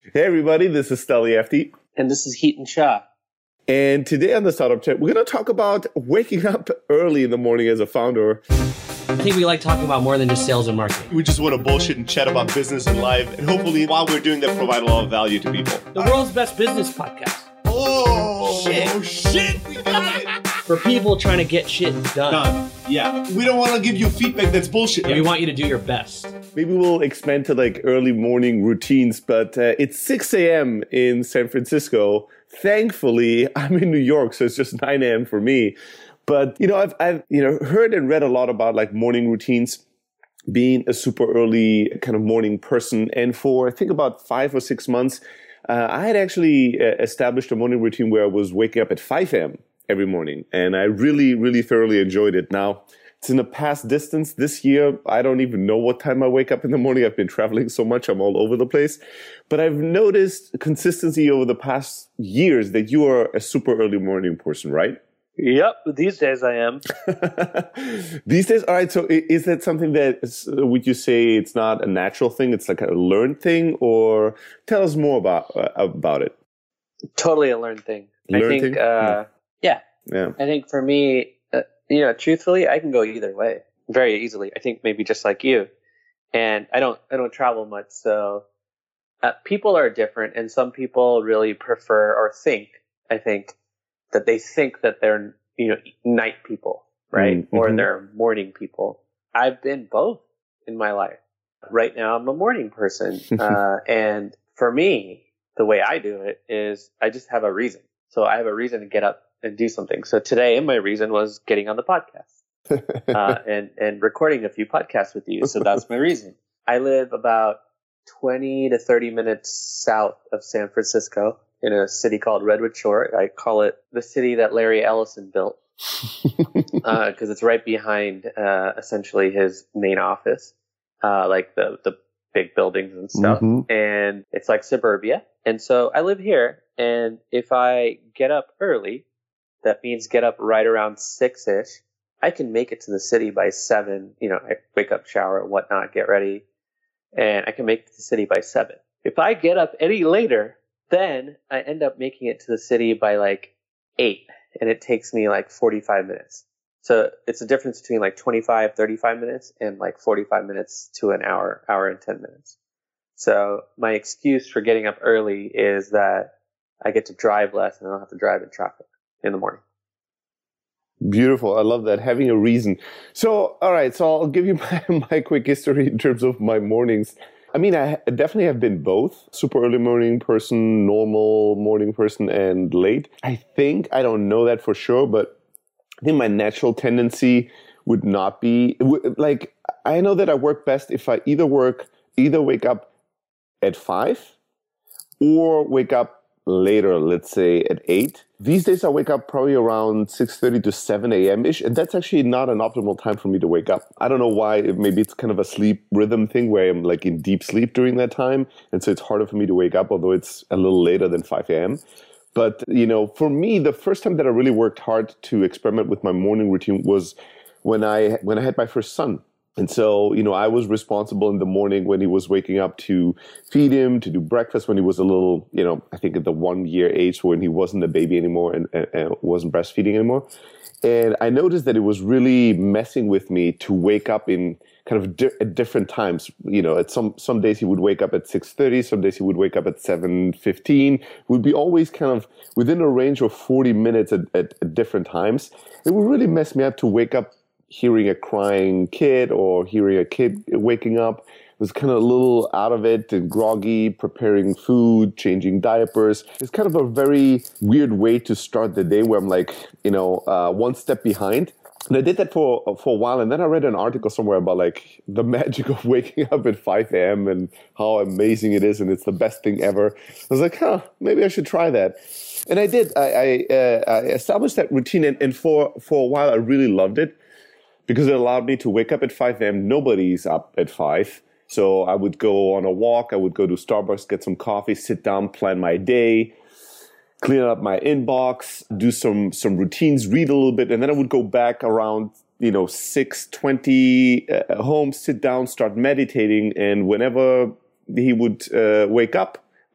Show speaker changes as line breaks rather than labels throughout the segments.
Hey everybody, this is Steli Efti.
And this is Heaton Shah.
And today on the Startup Chat, we're going to talk about waking up early in the morning as a founder.
I think we like talking about more than just sales and marketing.
We just want to bullshit and chat about business and life. And hopefully, while we're doing that, provide a lot of value to people.
The world's best business podcast.
Oh, shit. We got it.
For people trying to get shit done.
Yeah. We don't want to give you feedback that's bullshit.
We want you to do your best.
Maybe we'll expand to like early morning routines, but it's 6 a.m. in San Francisco. Thankfully, I'm in New York, so it's just 9 a.m. for me. But, I've heard and read a lot about like morning routines, being a super early kind of morning person. And for, I think about 5 or 6 months, I had actually established a morning routine where I was waking up at 5 a.m. every morning. And I really, really thoroughly enjoyed it. Now, it's in the past distance. This year, I don't even know what time I wake up in the morning. I've been traveling so much. I'm all over the place. But I've noticed consistency over the past years that you are a super early morning person, right?
Yep. These days I am.
These days? All right. So is that something that, would you say it's not a natural thing? It's like a learned thing? Or tell us more about it.
Totally a learned thing.
Yeah.
I think for me, truthfully, I can go either way very easily. I think maybe just like you. And I don't travel much. So people are different. And some people really prefer or think that they think that they're, night people, right? Mm-hmm. Or they're morning people. I've been both in my life. Right now, I'm a morning person. And for me, the way I do it is I just have a reason. So I have a reason to get up and do something. So today, my reason was getting on the podcast and recording a few podcasts with you. So that's my reason. I live about 20 to 30 minutes south of San Francisco in a city called Redwood Shore. I call it the city that Larry Ellison built because it's right behind essentially his main office, like the big buildings and stuff. Mm-hmm. And it's like suburbia. And so I live here. And if I get up early, that means get up right around 6-ish. I can make it to the city by 7. I wake up, shower, whatnot, get ready. And I can make it to the city by 7. If I get up any later, then I end up making it to the city by like 8. And it takes me like 45 minutes. So it's a difference between like 25, 35 minutes and like 45 minutes to an hour and 10 minutes. So my excuse for getting up early is that I get to drive less and I don't have to drive in traffic in the morning.
Beautiful. I love that. Having a reason. So, all right. So I'll give you my quick history in terms of my mornings. I mean, I definitely have been both super early morning person, normal morning person, and late. I don't know that for sure, but I think my natural tendency would not be like, I know that I work best if I either wake up at 5 or wake up later, let's say at 8. These days I wake up probably around 6:30 to 7 a.m.-ish, and that's actually not an optimal time for me to wake up. I don't know why. Maybe it's kind of a sleep rhythm thing where I'm like in deep sleep during that time, and so it's harder for me to wake up, although it's a little later than 5 a.m. But, for me, the first time that I really worked hard to experiment with my morning routine was when I had my first son. And so, I was responsible in the morning when he was waking up to feed him, to do breakfast when he was a little, I think at the 1-year age when he wasn't a baby anymore and wasn't breastfeeding anymore. And I noticed that it was really messing with me to wake up in kind of at different times. At some days he would wake up at 6:30, some days he would wake up at 7:15. Would be always kind of within a range of 40 minutes at different times. It would really mess me up to wake up hearing a crying kid or hearing a kid waking up. I was kind of a little out of it and groggy, preparing food, changing diapers. It's kind of a very weird way to start the day where I'm like, one step behind. And I did that for a while. And then I read an article somewhere about like the magic of waking up at 5 a.m. and how amazing it is. And it's the best thing ever. I was like, maybe I should try that. And I did. I established that routine. And for a while, I really loved it, because it allowed me to wake up at 5 a.m. Nobody's up at 5. So I would go on a walk. I would go to Starbucks, get some coffee, sit down, plan my day, clean up my inbox, do some routines, read a little bit. And then I would go back around, 6:20 home, sit down, start meditating. And whenever he would wake up,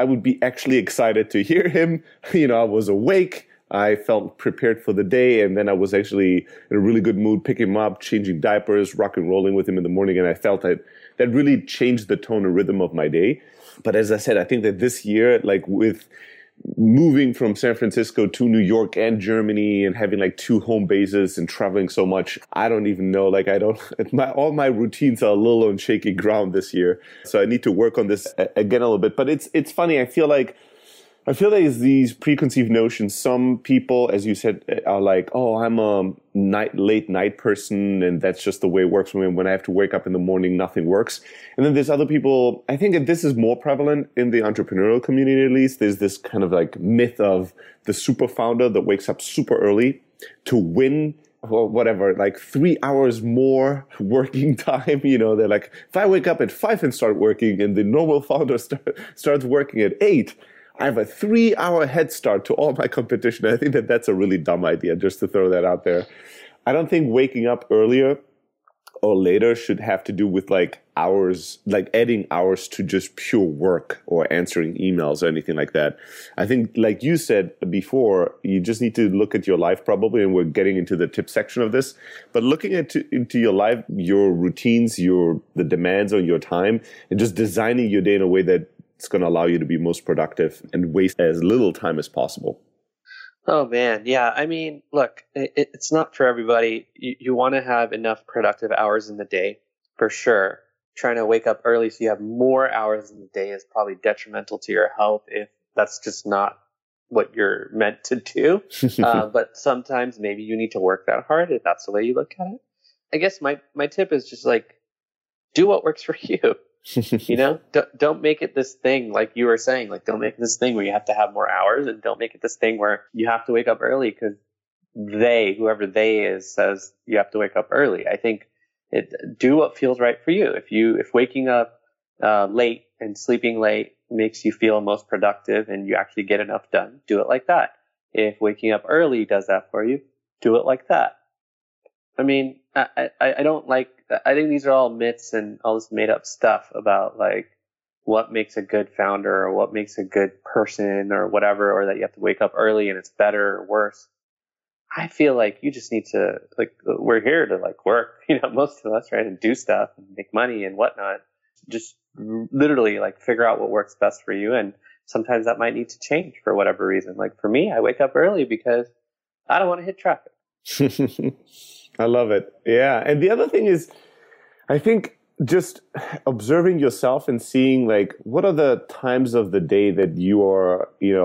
I would be actually excited to hear him. I was awake. I felt prepared for the day, and then I was actually in a really good mood, picking him up, changing diapers, rock and rolling with him in the morning, and I felt that really changed the tone and rhythm of my day. But as I said, I think that this year, like with moving from San Francisco to New York and Germany and having like 2 home bases and traveling so much, I don't even know, like all my routines are a little on shaky ground this year. So I need to work on this again a little bit. But it's funny. I feel like it's these preconceived notions. Some people, as you said, are like, oh, I'm a late night person, and that's just the way it works for me. When I have to wake up in the morning, nothing works. And then there's other people, I think that this is more prevalent in the entrepreneurial community, at least. There's this kind of like myth of the super founder that wakes up super early to win or whatever, like 3 hours more working time. They're like, if I wake up at 5 and start working, and the normal founder starts working at 8, I have a 3-hour head start to all my competition. I think that that's a really dumb idea, just to throw that out there. I don't think waking up earlier or later should have to do with like hours, like adding hours to just pure work or answering emails or anything like that. I think, like you said before, you just need to look at your life probably, and we're getting into the tip section of this, but looking into your life, your routines, the demands on your time, and just designing your day in a way that it's going to allow you to be most productive and waste as little time as possible.
Oh, man. Yeah. I mean, look, it's not for everybody. You want to have enough productive hours in the day, for sure. Trying to wake up early so you have more hours in the day is probably detrimental to your health if that's just not what you're meant to do. But sometimes maybe you need to work that hard if that's the way you look at it. I guess my tip is just like, do what works for you. Don't make it this thing, like you were saying, like don't make it this thing where you have to have more hours, and don't make it this thing where you have to wake up early because whoever they is, says you have to wake up early. I think do what feels right for you. If waking up late and sleeping late makes you feel most productive and you actually get enough done, do it like that. If waking up early does that for you, do it like that. I mean, I don't like, I think these are all myths and all this made up stuff about like what makes a good founder or what makes a good person or whatever, or that you have to wake up early and it's better or worse. I feel like you just need to, like, we're here to like work, most of us, right? And do stuff and make money and whatnot. Just literally like figure out what works best for you. And sometimes that might need to change for whatever reason. Like for me, I wake up early because I don't want to hit traffic.
I love it. Yeah. And the other thing is, I think just observing yourself and seeing like, what are the times of the day that you are,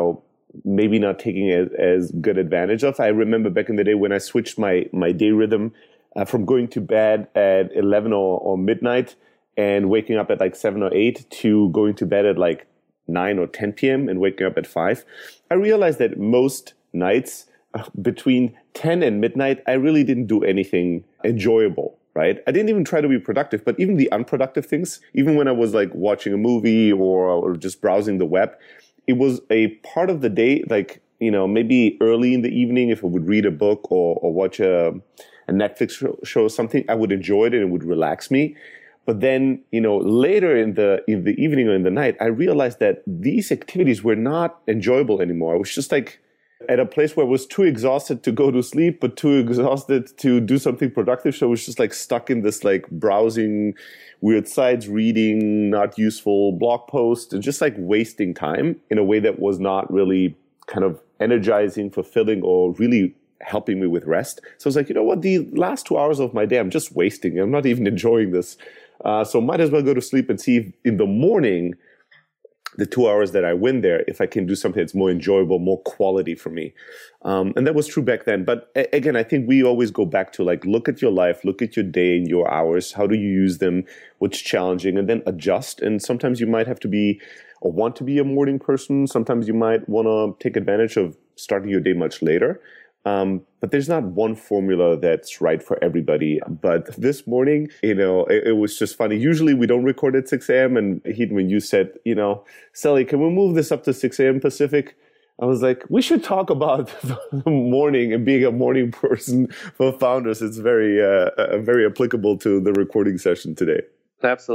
maybe not taking as good advantage of. I remember back in the day when I switched my day rhythm from going to bed at 11 or midnight and waking up at like 7 or 8 to going to bed at like 9 or 10 p.m. and waking up at 5. I realized that most nights between 10 and midnight, I really didn't do anything enjoyable, right? I didn't even try to be productive, but even the unproductive things, even when I was like watching a movie or just browsing the web, it was a part of the day, like, maybe early in the evening, if I would read a book or watch a Netflix show or something, I would enjoy it and it would relax me. But then, later in the evening or in the night, I realized that these activities were not enjoyable anymore. I was just like at a place where I was too exhausted to go to sleep, but too exhausted to do something productive. So I was just like stuck in this like browsing weird sites, reading not useful blog posts, and just like wasting time in a way that was not really kind of energizing, fulfilling, or really helping me with rest. So I was like, you know what? The last 2 hours of my day, I'm just wasting. I'm not even enjoying this. So might as well go to sleep and see if in the morning, the 2 hours that I win there, if I can do something that's more enjoyable, more quality for me. And that was true back then. But again, I think we always go back to like, look at your life, look at your day and your hours. How do you use them? What's challenging? And then adjust. And sometimes you might have to be or want to be a morning person. Sometimes you might want to take advantage of starting your day much later. But there's not one formula that's right for everybody. But this morning, it was just funny. Usually we don't record at 6 a.m. And when you said, Sally, can we move this up to 6 a.m. Pacific? I was like, we should talk about the morning and being a morning person for founders. It's very, very applicable to the recording session today.
Absolutely.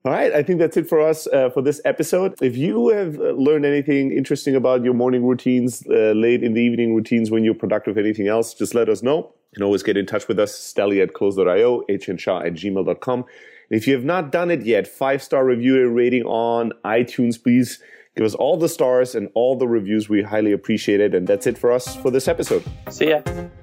All right, I think that's it for us for this episode. If you have learned anything interesting about your morning routines, late in the evening routines when you're productive, anything else, just let us know. You can always get in touch with us, Stelly@close.io, hnshaw@gmail.com. And if you have not done it yet, 5-star review and rating on iTunes, please give us all the stars and all the reviews. We highly appreciate it. And that's it for us for this episode.
See ya.